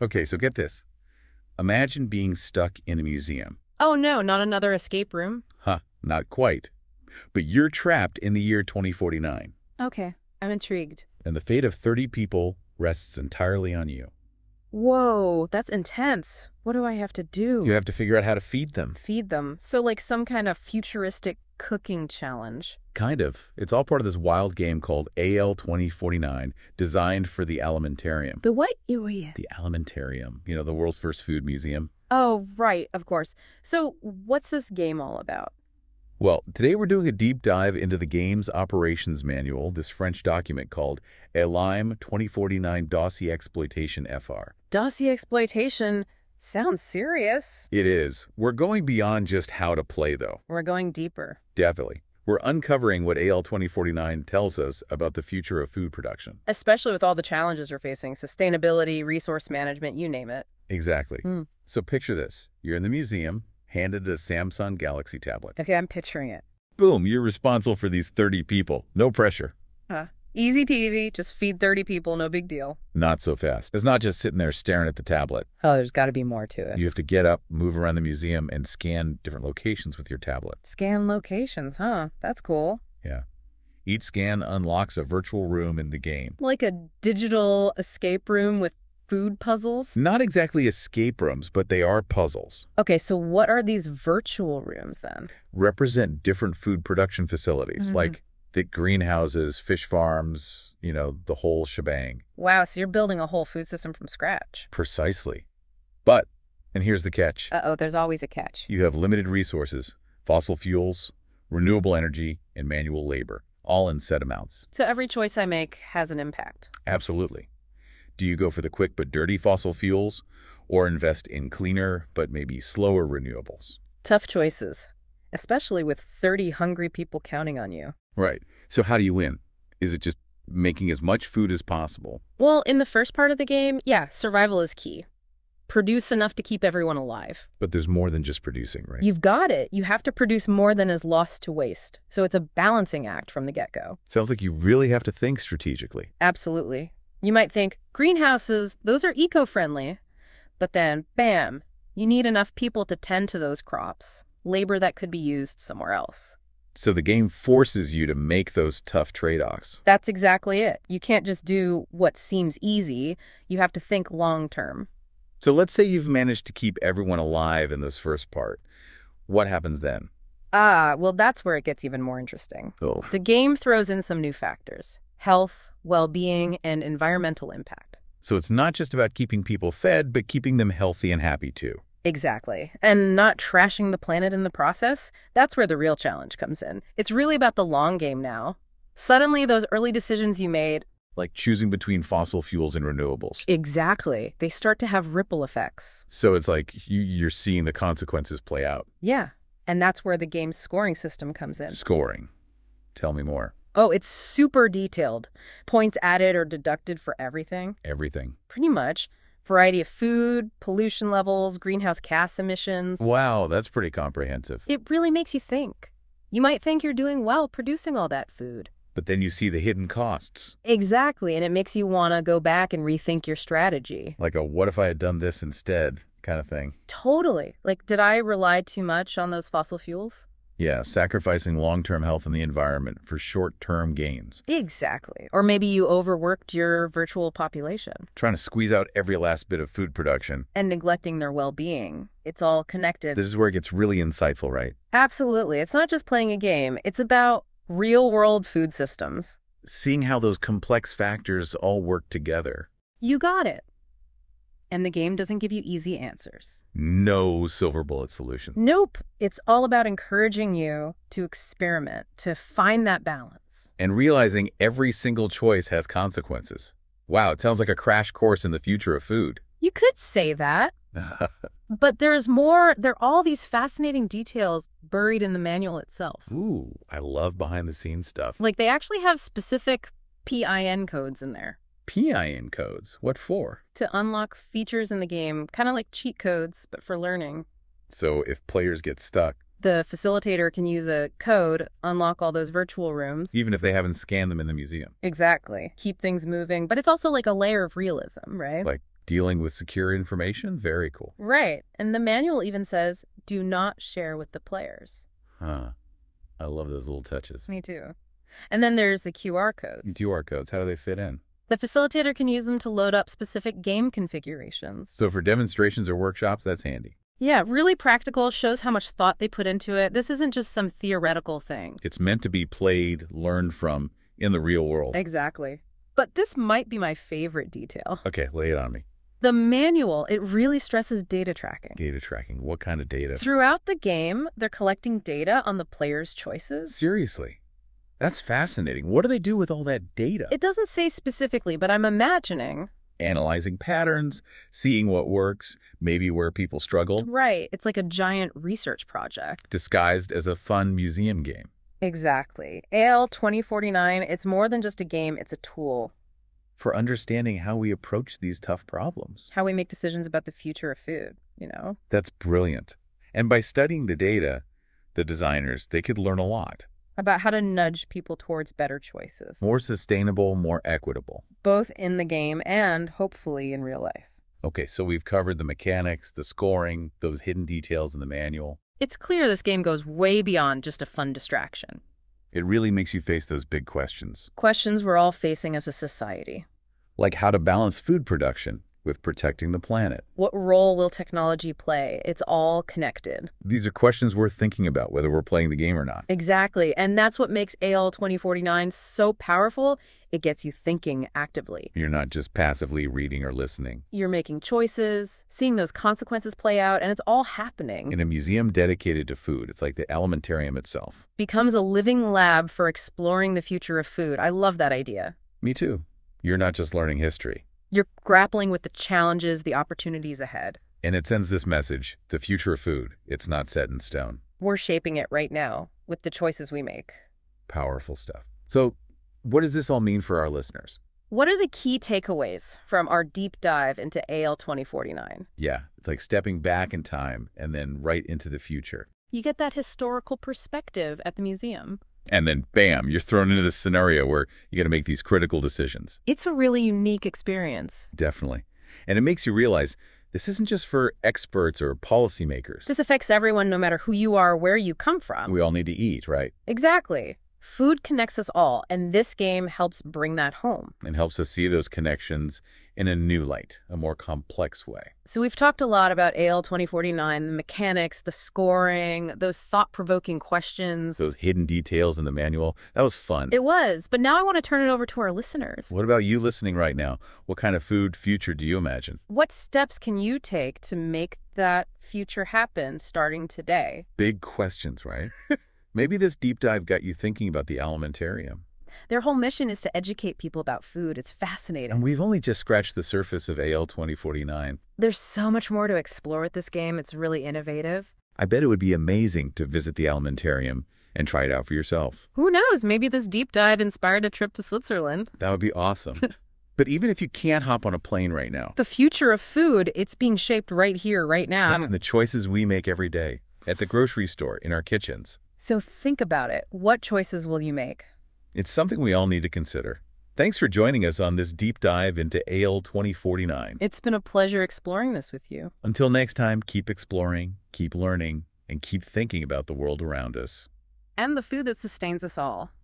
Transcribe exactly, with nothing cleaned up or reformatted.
Okay, so get this. Imagine being stuck in a museum. Oh no, not another escape room? Huh, not quite. But you're trapped in the year twenty forty-nine, Okay, I'm intrigued. and the fate of thirty people rests entirely on you. Whoa, that's intense. What do I have to do? You have to figure out how to feed them. Feed them. So like some kind of futuristic cooking challenge. Kind of. It's all part of this wild game called A L twenty forty-nine, designed for the Alimentarium. The what area? The Alimentarium, you know, the world's first food museum. Oh, right, of course. So what's this game all about? Well, today we're doing a deep dive into the game's operations manual, this French document called Elim twenty forty-nine Dossier Exploitation F R. Dossier exploitation sounds serious. It is. We're going beyond just how to play, though. We're going deeper. Definitely. We're uncovering what A L twenty forty-nine tells us about the future of food production. Especially with all the challenges we're facing, sustainability, resource management, you name it. Exactly. Hmm. So picture this. You're in the museum, handed a Samsung Galaxy tablet. Okay, I'm picturing it. Boom, you're responsible for these thirty people. No pressure. Huh. Easy peasy, just feed thirty people, no big deal. Not so fast. It's not just sitting there staring at the tablet. Oh, there's got to be more to it. You have to get up, move around the museum, and scan different locations with your tablet. Scan locations, huh? That's cool. Yeah. Each scan unlocks a virtual room in the game. Like a digital escape room with food puzzles? Not exactly escape rooms, but they are puzzles. Okay, so what are these virtual rooms then? Represent different food production facilities, Mhm. like the greenhouses, fish farms, you know, the whole shebang. Wow, so you're building a whole food system from scratch. Precisely. But, and here's the catch, Uh-oh, there's always a catch. you have limited resources, fossil fuels, renewable energy, and manual labor, all in set amounts. So every choice I make has an impact. Absolutely. Do you go for the quick but dirty fossil fuels, or invest in cleaner but maybe slower renewables? Tough choices, especially with thirty hungry people counting on you. Right. So how do you win? Is it just making as much food as possible? Well, in the first part of the game, yeah, survival is key. Produce enough to keep everyone alive. But there's more than just producing, right? You've got it. You have to produce more than is lost to waste. So it's a balancing act from the get-go. Sounds like you really have to think strategically. Absolutely. You might think, greenhouses, those are eco-friendly. But then, bam, you need enough people to tend to those crops. Labor that could be used somewhere else. So the game forces you to make those tough trade-offs. That's exactly it. You can't just do what seems easy. You have to think long-term. So let's say you've managed to keep everyone alive in this first part. What happens then? Ah, well, that's where it gets even more interesting. Oh, The game throws in some new factors: health, well-being, and environmental impact. so it's not just about keeping people fed, but keeping them healthy and happy too. Exactly. And not trashing the planet in the process. That's where the real challenge comes in. It's really about the long game now. Suddenly, those early decisions you made, Like choosing between fossil fuels and renewables. exactly, they start to have ripple effects. So it's like you, you're seeing the consequences play out. Yeah. And that's where the game's scoring system comes in. Scoring. Tell me more. Oh, it's super detailed. Points added or deducted for everything. Everything. Pretty much. Variety of food, pollution levels, greenhouse gas emissions. Wow, that's pretty comprehensive. It really makes you think. You might think you're doing well producing all that food. But then you see the hidden costs. Exactly, and it makes you want to go back and rethink your strategy. Like a what if I had done this instead kind of thing. Totally. Like, did I rely too much on those fossil fuels? Yeah, sacrificing long-term health and the environment for short-term gains. Exactly. Or maybe you overworked your virtual population Trying to squeeze out every last bit of food production. and neglecting their well-being. It's all connected. This is where it gets really insightful, right? Absolutely. It's not just playing a game. It's about real-world food systems. Seeing how those complex factors all work together. You got it. And the game doesn't give you easy answers. No silver bullet solution. Nope. It's all about encouraging you to experiment, to find that balance. And realizing every single choice has consequences. Wow, it sounds like a crash course in the future of food. You could say that, but there's more. There are all these fascinating details buried in the manual itself. Ooh, I love behind-the-scenes stuff. Like, they actually have specific P I N codes in there P I N codes? What for? to unlock features in the game, kind of like cheat codes, but for learning. So if players get stuck, The facilitator can use a code, unlock all those virtual rooms. even if they haven't scanned them in the museum. Exactly. Keep things moving. But it's also like a layer of realism, right? Like Dealing with secure information? Very cool. Right. And the manual even says, do not share with the players. Huh. I love those little touches. Me too. And then there's the Q R codes. Q R codes, how do they fit in? The facilitator can use them to load up specific game configurations. So for demonstrations or workshops, that's handy. Yeah, really practical, shows how much thought they put into it. This isn't just some theoretical thing. It's meant to be played, learned from in the real world. Exactly. But this might be my favorite detail. Okay, lay it on me. The manual, it really stresses data tracking. Data tracking. What kind of data? Throughout the game, they're collecting data on the player's choices. Seriously? That's fascinating. What do they do with all that data? It doesn't say specifically, but I'm imagining. Analyzing patterns, seeing what works, maybe where people struggled. Right. It's like a giant research project. Disguised as a fun museum game. Exactly. A L twenty forty-nine, it's more than just a game, it's a tool. For understanding how we approach these tough problems. How we make decisions about the future of food, you know? That's brilliant. And by studying the data, the designers, they could learn a lot. About how to nudge people towards better choices. More sustainable, more equitable. Both in the game and, hopefully, in real life. Okay, so we've covered the mechanics, the scoring, those hidden details in the manual. It's clear this game goes way beyond just a fun distraction. It really makes you face those big questions. Questions we're all facing as a society. Like how to balance food production with protecting the planet. What role will technology play? It's all connected. These are questions worth thinking about, whether we're playing the game or not. Exactly. And that's what makes A L twenty forty-nine so powerful. It gets you thinking actively. You're not just passively reading or listening. You're making choices, seeing those consequences play out, and it's all happening. In a museum dedicated to food, it's like the alimentarium itself. Becomes a living lab for exploring the future of food. I love that idea. Me too. You're not just learning history. You're grappling with the challenges, the opportunities ahead. And it sends this message, the future of food, it's not set in stone. We're shaping it right now with the choices we make. Powerful stuff. So what does this all mean for our listeners? What are the key takeaways from our deep dive into A L twenty forty-nine? Yeah, it's like stepping back in time and then right into the future. You get that historical perspective at the museum. And then, bam, you're thrown into this scenario where you got to make these critical decisions. It's a really unique experience. Definitely. And it makes you realize this isn't just for experts or policymakers. This affects everyone no matter who you are or where you come from. We all need to eat, right? Exactly. Food connects us all, and this game helps bring that home. And helps us see those connections in a new light, a more complex way. So we've talked a lot about A L twenty forty-nine, the mechanics, the scoring, those thought-provoking questions. Those hidden details in the manual. That was fun. It was, but now I want to turn it over to our listeners. What about you listening right now? What kind of food future do you imagine? What steps can you take to make that future happen starting today? Big questions, right? Maybe this deep dive got you thinking about the alimentarium. Their whole mission is to educate people about food. It's fascinating. And we've only just scratched the surface of A L twenty forty-nine. There's so much more to explore with this game. It's really innovative. I bet it would be amazing to visit the alimentarium and try it out for yourself. Who knows? Maybe this deep dive inspired a trip to Switzerland. That would be awesome. But even if you can't hop on a plane right now, the future of food, it's being shaped right here, right now. It's in the choices we make every day, at the grocery store, in our kitchens. So think about it. What choices will you make? It's something we all need to consider. Thanks for joining us on this deep dive into A L twenty forty-nine. It's been a pleasure exploring this with you. Until next time, keep exploring, keep learning, and keep thinking about the world around us. And the food that sustains us all.